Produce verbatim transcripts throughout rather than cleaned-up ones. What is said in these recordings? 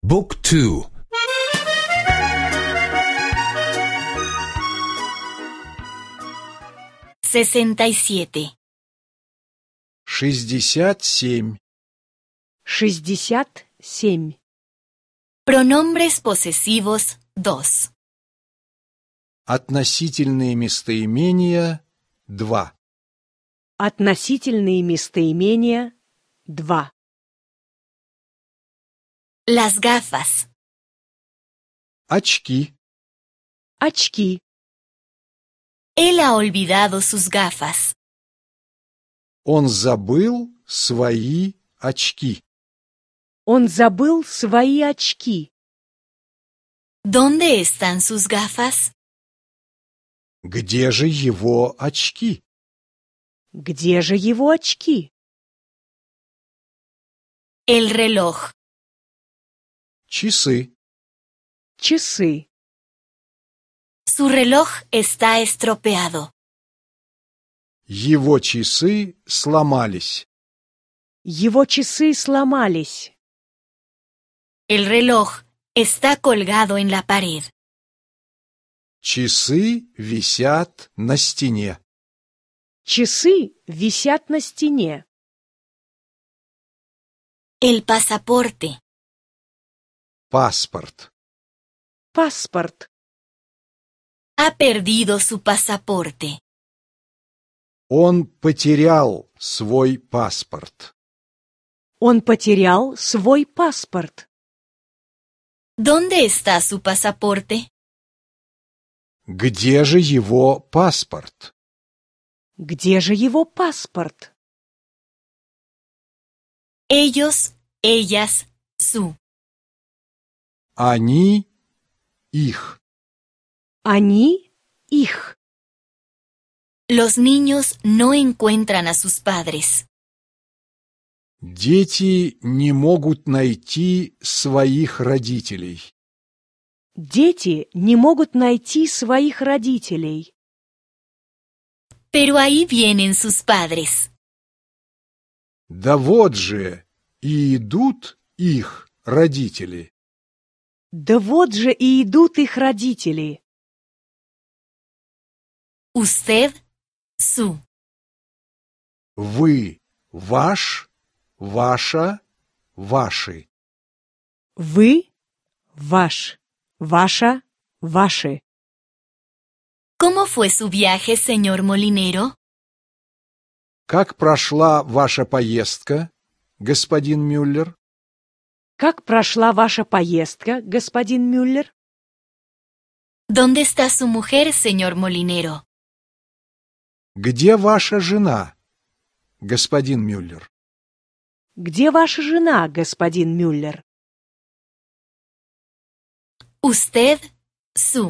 บุ๊กทู sesenta y siete. шестьдесят семь. шестьдесят семь. Pronombres posesivos dos. Относительные местоимения два. Относительные местоимения два. Las gafas. Очки. Очки. Él ha olvidado sus gafas. Он забыл свои очки. Он забыл свои очки. ¿Dónde están sus gafas? Где же его очки? Где же его очки? El reloj. Часы. Часы. Su reloj está estropeado. Его часы сломались. Его часы сломались. El reloj está colgado en la pared. Часы висят на стене. Часы висят на стене. El pasaporte. Паспорт. Паспорт. Ha perdido su pasaporte. Он потерял свой паспорт. Он потерял свой паспорт. ¿Dónde está su pasaporte? Где же его паспорт? Где же его паспорт? Ellos, ellas, su. Они, их. Они, их. Los niños no encuentran a sus padres. Дети не могут найти своих родителей. Дети не могут найти своих родителей. Pero ahí vienen sus padres. Да вот же и идут их родители. Да вот же и идут их родители. Usted, su. Вы, ваш, ваша, ваши. Вы, ваш, ваша, ваши. ¿Cómo fue su viaje, señor Molinero? Как прошла ваша поездка, господин Мюллер? Как прошла ваша поездка, господин Мюллер? ¿Dónde está su mujer, señor Molinero? Где ваша жена, господин Мюллер? Где ваша жена, господин Мюллер? Usted, su.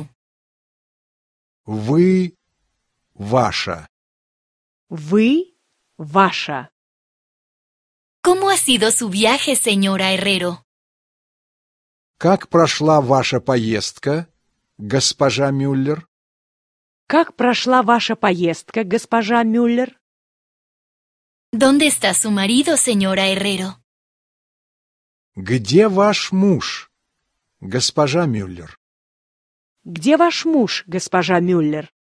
Вы, ваша. Вы, ваша. ¿Cómo ha sido su viaje, señora Herrero? Как прошла ваша поездка, госпожа Мюллер? Как прошла ваша поездка, госпожа Мюллер? ¿Dónde está su marido, señora Herrero? Где ваш муж, госпожа Мюллер? Где ваш муж, госпожа Мюллер?